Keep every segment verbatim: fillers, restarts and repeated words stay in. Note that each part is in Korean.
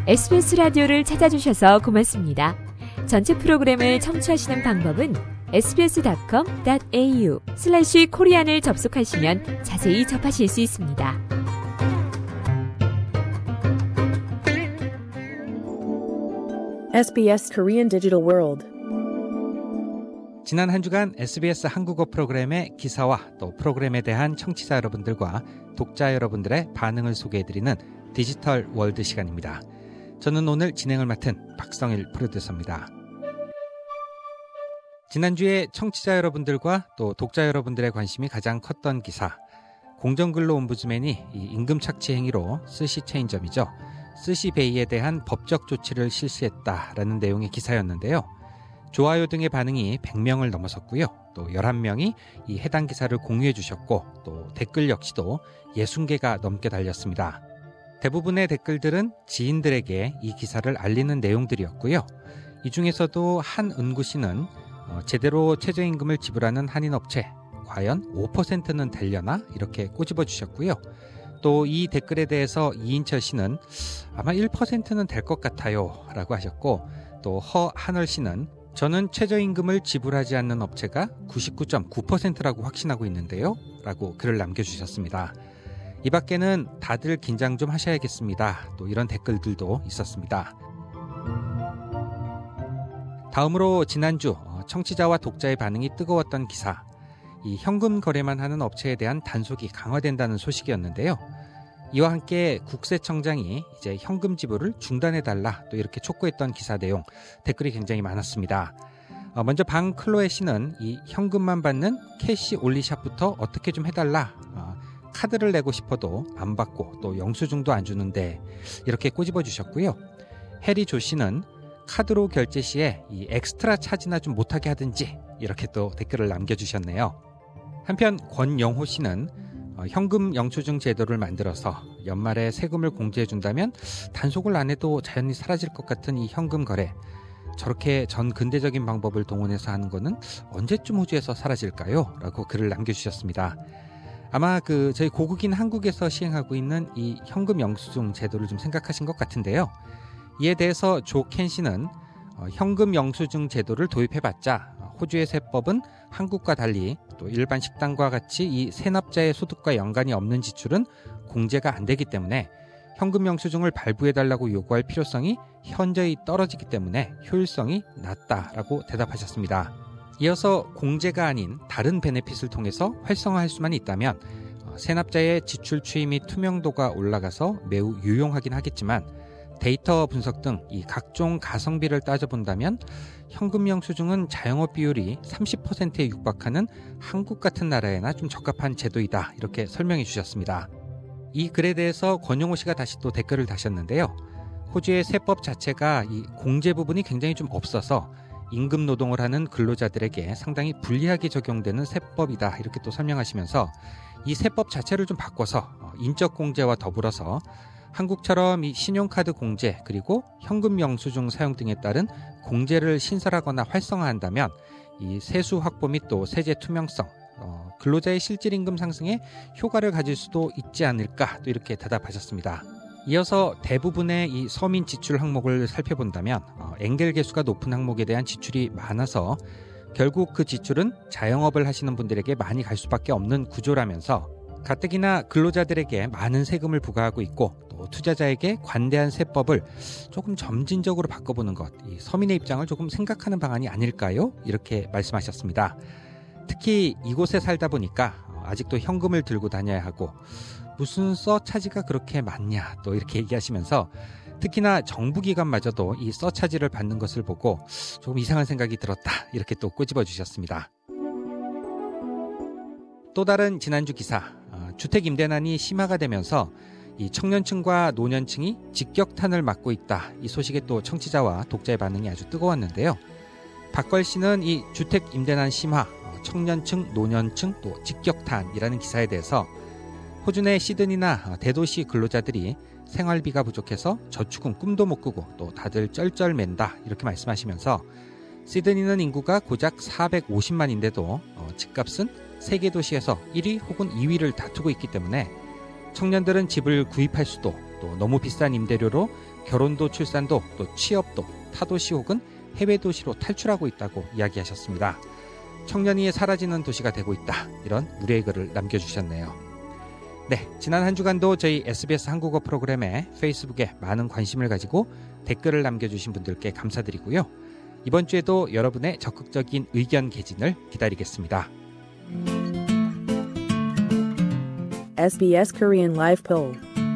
에스비에스 라디오를 찾아주셔서 고맙습니다. 전체 프로그램을 청취하시는 방법은 에스비에스닷컴 닷 에이유 슬래시 코리안을 접속하시면 자세히 접하실 수 있습니다. 에스비에스 Korean Digital World. 지난 한 주간 에스비에스 한국어 프로그램의 기사와 또 프로그램에 대한 청취자 여러분들과 독자 여러분들의 반응을 소개해드리는 디지털 월드 시간입니다. 저는 오늘 진행을 맡은 박성일 프로듀서입니다. 지난주에 청취자 여러분들과 또 독자 여러분들의 관심이 가장 컸던 기사, 공정근로 옴부즈맨이 이 임금 착취 행위로 스시 체인점이죠. 스시베이에 대한 법적 조치를 실시했다라는 내용의 기사였는데요. 좋아요 등의 반응이 백 명을 넘어섰고요. 또 열한 명이 이 해당 기사를 공유해 주셨고 또 댓글 역시도 육십 개가 넘게 달렸습니다. 대부분의 댓글들은 지인들에게 이 기사를 알리는 내용들이었고요. 이 중에서도 한은구 씨는 어, 제대로 최저임금을 지불하는 한인업체 과연 오 퍼센트는 되려나? 이렇게 꼬집어 주셨고요. 또 이 댓글에 대해서 이인철 씨는 아마 일 퍼센트는 될 것 같아요 라고 하셨고, 또 허한월 씨는 저는 최저임금을 지불하지 않는 업체가 구십구 점 구 퍼센트라고 확신하고 있는데요 라고 글을 남겨주셨습니다. 이 밖에는 다들 긴장 좀 하셔야겠습니다. 또 이런 댓글들도 있었습니다. 다음으로 지난주 청취자와 독자의 반응이 뜨거웠던 기사, 이 현금 거래만 하는 업체에 대한 단속이 강화된다는 소식이었는데요. 이와 함께 국세청장이 이제 현금 지불을 중단해달라 또 이렇게 촉구했던 기사 내용, 댓글이 굉장히 많았습니다. 먼저 방클로에 씨는 이 현금만 받는 캐시 올리샵부터 어떻게 좀 해달라, 카드를 내고 싶어도 안 받고 또 영수증도 안 주는데, 이렇게 꼬집어 주셨고요. 해리 조 씨는 카드로 결제 시에 이 엑스트라 차지나 좀 못하게 하든지, 이렇게 또 댓글을 남겨주셨네요. 한편 권영호 씨는 어, 현금 영수증 제도를 만들어서 연말에 세금을 공제해준다면 단속을 안 해도 자연히 사라질 것 같은 이 현금 거래, 저렇게 전 근대적인 방법을 동원해서 하는 거는 언제쯤 호주에서 사라질까요? 라고 글을 남겨주셨습니다. 아마 그 저희 고국인 한국에서 시행하고 있는 이 현금 영수증 제도를 좀 생각하신 것 같은데요. 이에 대해서 조켄 씨는 어, 현금 영수증 제도를 도입해봤자 호주의 세법은 한국과 달리 또 일반 식당과 같이 이 세납자의 소득과 연관이 없는 지출은 공제가 안 되기 때문에 현금 영수증을 발부해달라고 요구할 필요성이 현저히 떨어지기 때문에 효율성이 낮다라고 대답하셨습니다. 이어서 공제가 아닌 다른 베네핏을 통해서 활성화할 수만 있다면 세납자의 지출 추이 및 투명도가 올라가서 매우 유용하긴 하겠지만, 데이터 분석 등 이 각종 가성비를 따져본다면 현금 영수증은 자영업 비율이 삼십 퍼센트에 육박하는 한국 같은 나라에나 좀 적합한 제도이다, 이렇게 설명해 주셨습니다. 이 글에 대해서 권용호 씨가 다시 또 댓글을 다셨는데요. 호주의 세법 자체가 이 공제 부분이 굉장히 좀 없어서 임금 노동을 하는 근로자들에게 상당히 불리하게 적용되는 세법이다, 이렇게 또 설명하시면서 이 세법 자체를 좀 바꿔서 인적 공제와 더불어서 한국처럼 이 신용카드 공제 그리고 현금 영수증 사용 등에 따른 공제를 신설하거나 활성화한다면 이 세수 확보 및 또 세제 투명성, 어, 근로자의 실질 임금 상승에 효과를 가질 수도 있지 않을까, 또 이렇게 대답하셨습니다. 이어서 대부분의 이 서민 지출 항목을 살펴본다면 어, 엔겔 개수가 높은 항목에 대한 지출이 많아서 결국 그 지출은 자영업을 하시는 분들에게 많이 갈 수밖에 없는 구조라면서, 가뜩이나 근로자들에게 많은 세금을 부과하고 있고 또 투자자에게 관대한 세법을 조금 점진적으로 바꿔보는 것, 이 서민의 입장을 조금 생각하는 방안이 아닐까요? 이렇게 말씀하셨습니다. 특히 이곳에 살다 보니까 아직도 현금을 들고 다녀야 하고 무슨 서차지가 그렇게 많냐, 또 이렇게 얘기하시면서 특히나 정부기관마저도 이 서차지를 받는 것을 보고 조금 이상한 생각이 들었다, 이렇게 또 꼬집어 주셨습니다. 또 다른 지난주 기사, 주택 임대난이 심화가 되면서 이 청년층과 노년층이 직격탄을 맞고 있다, 이 소식에 또 청취자와 독자의 반응이 아주 뜨거웠는데요. 박걸 씨는 이 주택 임대난 심화, 청년층, 노년층, 또 직격탄이라는 기사에 대해서 호주 내 시드니나 대도시 근로자들이 생활비가 부족해서 저축은 꿈도 못 꾸고 또 다들 쩔쩔맨다, 이렇게 말씀하시면서 시드니는 인구가 고작 사백오십만인데도 어, 집값은 세계 도시에서 일 위 혹은 이 위를 다투고 있기 때문에 청년들은 집을 구입할 수도, 또 너무 비싼 임대료로 결혼도 출산도 또 취업도 타도시 혹은 해외 도시로 탈출하고 있다고 이야기하셨습니다. 청년이 사라지는 도시가 되고 있다. 이런 우려의 글을 남겨주셨네요. 네, 지난 한 주간도 저희 에스비에스 한국어 프로그램에 페이스북에 많은 관심을 가지고 댓글을 남겨주신 분들께 감사드리고요. 이번 주에도 여러분의 적극적인 의견 개진을 기다리겠습니다. 에스비에스 Korean Live Poll.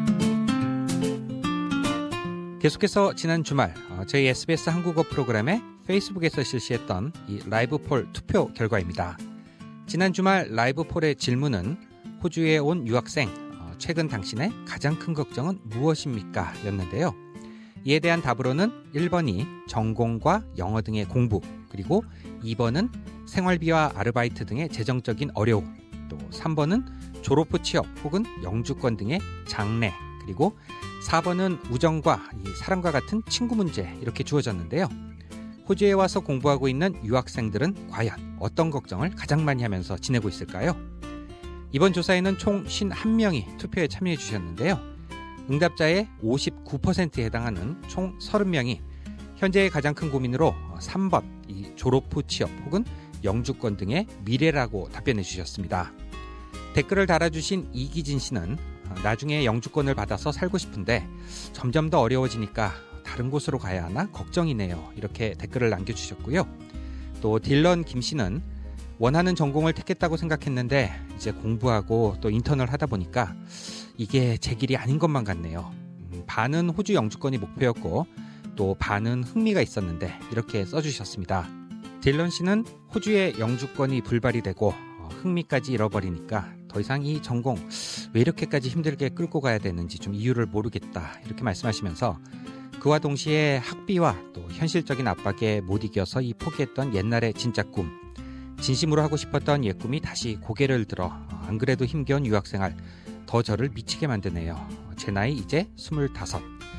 계속해서 지난 주말 저희 에스비에스 한국어 프로그램에 페이스북에서 실시했던 이 라이브 폴 투표 결과입니다. 지난 주말 라이브 폴의 질문은 호주에 온 유학생, 최근 당신의 가장 큰 걱정은 무엇입니까? 였는데요. 이에 대한 답으로는 일 번이 전공과 영어 등의 공부, 그리고 이 번은 생활비와 아르바이트 등의 재정적인 어려움, 또 삼 번은 졸업 후 취업 혹은 영주권 등의 장래, 그리고 사 번은 우정과 이 사랑과 같은 친구 문제 이렇게 주어졌는데요. 호주에 와서 공부하고 있는 유학생들은 과연 어떤 걱정을 가장 많이 하면서 지내고 있을까요? 이번 조사에는 총 오십일 명이 투표에 참여해 주셨는데요. 응답자의 오십구 퍼센트에 해당하는 총 삼십 명이 현재의 가장 큰 고민으로 삼 번 이 졸업 후 취업 혹은 영주권 등의 미래라고 답변해 주셨습니다. 댓글을 달아주신 이기진 씨는 나중에 영주권을 받아서 살고 싶은데 점점 더 어려워지니까 다른 곳으로 가야 하나 걱정이네요. 이렇게 댓글을 남겨주셨고요. 또 딜런 김 씨는 원하는 전공을 택했다고 생각했는데 이제 공부하고 또 인턴을 하다 보니까 이게 제 길이 아닌 것만 같네요. 음, 반은 호주 영주권이 목표였고 또 반은 흥미가 있었는데 이렇게 써주셨습니다. 딜런 씨는 호주의 영주권이 불발이 되고 어, 흥미까지 잃어버리니까 더 이상 이 전공 왜 이렇게까지 힘들게 끌고 가야 되는지 좀 이유를 모르겠다 이렇게 말씀하시면서 그와 동시에 학비와 또 현실적인 압박에 못 이겨서 이 포기했던 옛날의 진짜 꿈, 진심으로 하고 싶었던 옛 꿈이 다시 고개를 들어 안 그래도 힘겨운 유학생활 더 저를 미치게 만드네요. 제 나이 이제 스물다섯,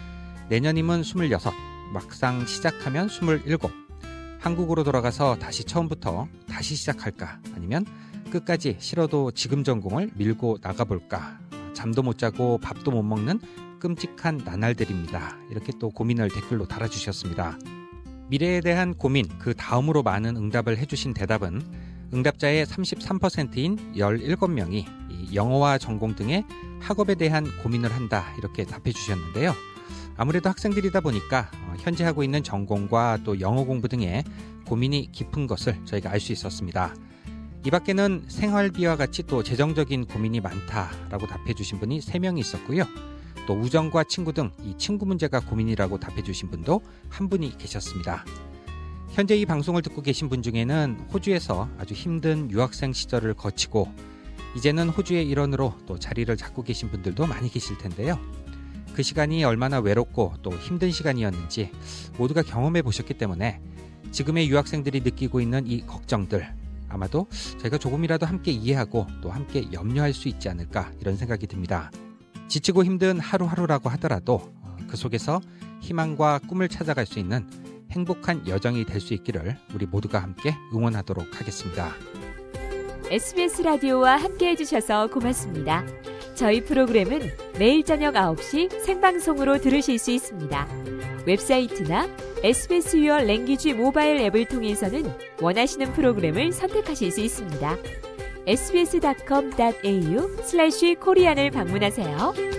내년이면 스물여섯, 막상 시작하면 스물일곱. 한국으로 돌아가서 다시 처음부터 다시 시작할까? 아니면 끝까지 싫어도 지금 전공을 밀고 나가볼까? 잠도 못 자고 밥도 못 먹는 끔찍한 나날들입니다. 이렇게 또 고민을 댓글로 달아주셨습니다. 미래에 대한 고민, 그 다음으로 많은 응답을 해주신 대답은 응답자의 삼십삼 퍼센트인 열일곱 명이 이 영어와 전공 등의 학업에 대한 고민을 한다 이렇게 답해 주셨는데요. 아무래도 학생들이다 보니까 현재 하고 있는 전공과 또 영어 공부 등의 고민이 깊은 것을 저희가 알 수 있었습니다. 이 밖에는 생활비와 같이 또 재정적인 고민이 많다라고 답해 주신 분이 세 명이 있었고요. 또 우정과 친구 등 이 친구 문제가 고민이라고 답해 주신 분도 한 분이 계셨습니다. 현재 이 방송을 듣고 계신 분 중에는 호주에서 아주 힘든 유학생 시절을 거치고 이제는 호주의 일원으로 또 자리를 잡고 계신 분들도 많이 계실 텐데요. 그 시간이 얼마나 외롭고 또 힘든 시간이었는지 모두가 경험해 보셨기 때문에 지금의 유학생들이 느끼고 있는 이 걱정들 아마도 저희가 조금이라도 함께 이해하고 또 함께 염려할 수 있지 않을까 이런 생각이 듭니다. 지치고 힘든 하루하루라고 하더라도 그 속에서 희망과 꿈을 찾아갈 수 있는 행복한 여정이 될 수 있기를 우리 모두가 함께 응원하도록 하겠습니다. 에스비에스 라디오와 함께 해주셔서 고맙습니다. 저희 프로그램은 매일 저녁 아홉 시 생방송으로 들으실 수 있습니다. 웹사이트나 에스비에스 Your Language 모바일 앱을 통해서는 원하시는 프로그램을 선택하실 수 있습니다. 에스비에스 닷컴 닷에이유 슬래시 코리안을 방문하세요.